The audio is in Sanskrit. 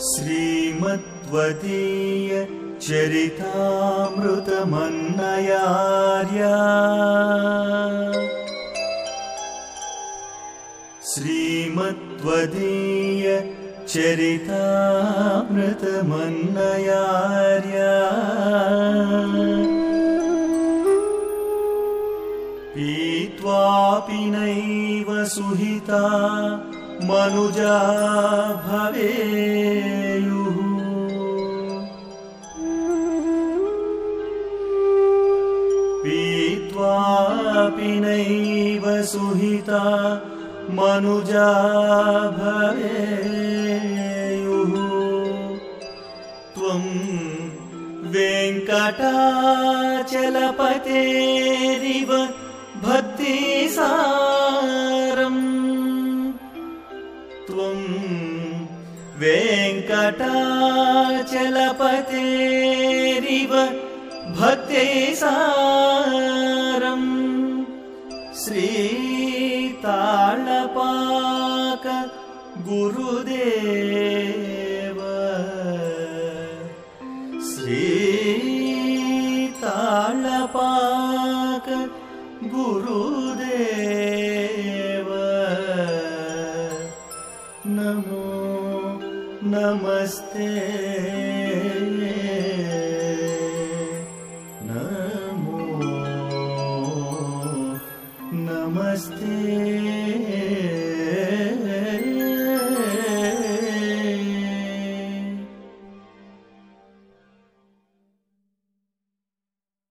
श्रीमद्वदीय चरितामृतमन्नयार्या श्रीमद्वदीय चरितामृतमन्नयार्या पीत्वापि नैव सुहिता मनुजा भवेयुः पीत्वापि नैव सुहिता मनुजा भवेयुः त्वं वेङ्कटाचलपतेरिव भक्तिसारम् त्वं वेङ्कटाचलपतेरिव भक्तिसारम् श्रीताळपाक गुरुदेव श्रीताळपाक गुरुदेव नमो नमस्ते नमो नमस्ते।